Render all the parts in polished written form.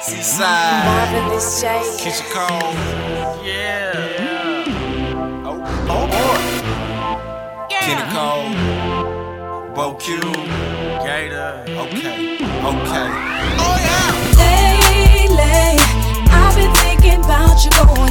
Seaside, Marvelous J. Keisha Cole, yeah. Oh boy, Kenny Cole, Bo Q, Gator, okay. Oh yeah. Lately, I've been thinking about you, going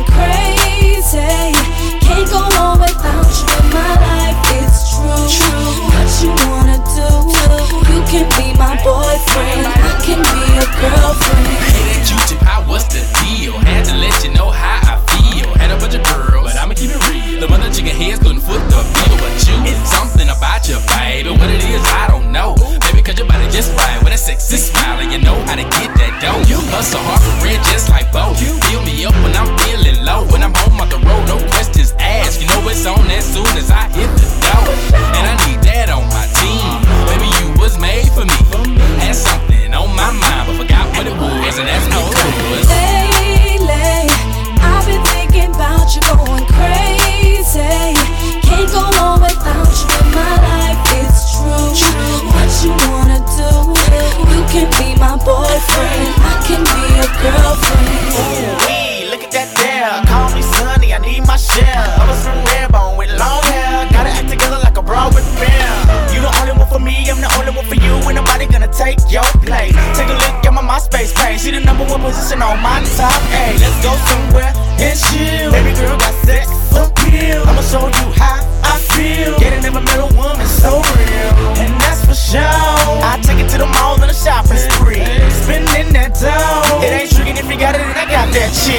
crazy. Can't go on without you in my life, it's true. What you wanna do? You can be my boyfriend, I can be your girlfriend. Hey, that YouTube, what's the deal? Had to let you know how I feel. Had a bunch of girls, but I'ma keep it real. The mother chicken heads couldn't foot the bill, but you, it's something about you, baby. What it is, I don't know. Maybe cause your body just right with a sexy smile, and you know how to get that dough. You hustle hard for real, just like Bo. Fill me up when I'm feeling low. When I'm home off the road, no questions asked. You know it's on as soon as I hit the door. And I need that on my team. Baby, you was made for me. Had something on my mind, but forgot what it was, and that's how it was. Lately, I've been thinking about you, going crazy. Can't go on without you in my life, it's true. What you wanna do? You can be my boyfriend, I can be your girlfriend. Ooh, look at that there. Call me Sonny, I need my share. I was from Redbone with long hair. Gotta act together like a bra with bear. You the only one for me, I'm the only one for you. Ain't nobody gonna take your place. Take a look at my MySpace page. See the #1 position on my top 8. Let's go somewhere and chill. Baby girl got sex appeal. I'ma show you how I feel. Getting every middle woman so real, and that's for sure. I take it to the mall and a shopping spree. Spending that dough. It ain't tricking if you got it, and I got that shit.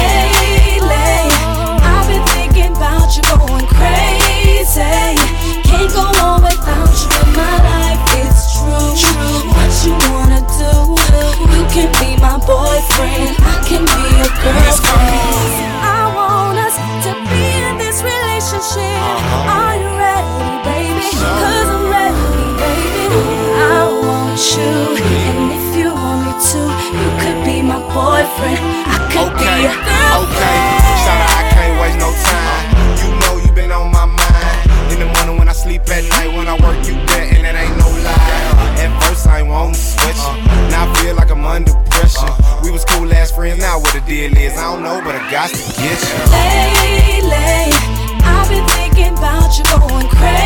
Lately, I've been thinking about you, going crazy. Can't go on without you in my life, it's true. What you wanna do? You can be my boyfriend, I can be your girlfriend. I want us to be in this relationship. Are you ready, baby? Cause I'm ready, baby. I want you, and if you want me to, you could be my boyfriend, I could be your girlfriend. Shout out, I can't waste no time. You know you been on my mind. In the morning when I sleep at night, when I work you there, and that ain't no lie. At first I ain't want to switch it. Now I feel like I'm under pressure. We was cool as friends, now what the deal is, I don't know, but I got to get you. Lately, I've been thinking about you, going crazy.